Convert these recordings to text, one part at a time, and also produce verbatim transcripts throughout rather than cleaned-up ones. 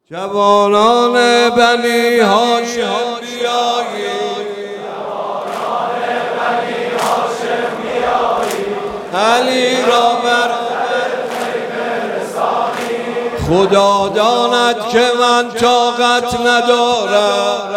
جوانان بنی هاشم بیایید، علی را بر خدا داند که من طاقت ندارم،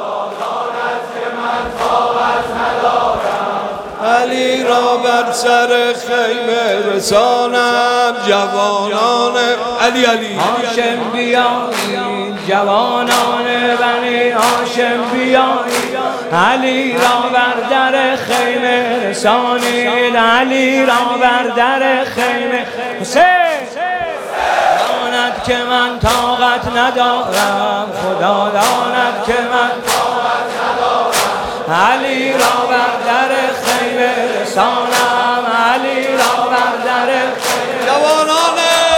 علی را بر سر خیمه رسانم. جوانان علی علی هاشم بیایید، جوانان بنی هاشم بیایید، علی را بر در خیمه رسانید، علی را بر در خیمه. حسین داند که من طاقت ندارم، خدا داند که من طاقت ندارم، علی را بر در خیمه رسانم، علی را بر در خیمه. جوانان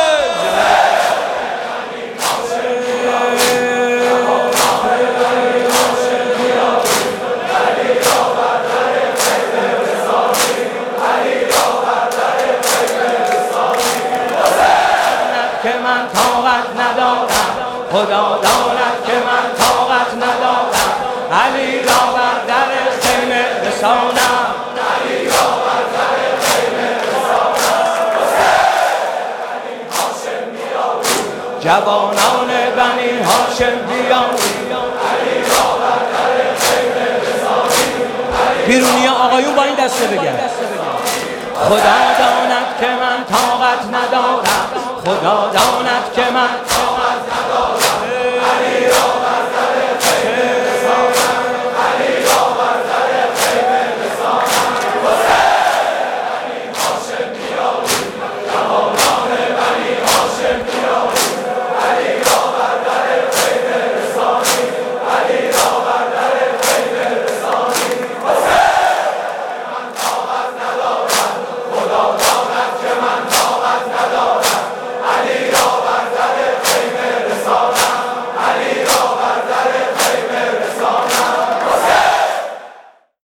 که من طاقت ندارم، خدا داند که من طاقت ندارم، علی را بر در خیمه رسانم، علی را بر در خیمه رسانم. جوانان بنی هاشم بیایید، علی را بر در خیمه رسانید. بیرونی آقایون با این دسته بگن خدا داند که من طاقت ندارم، خدا داند که من طاقت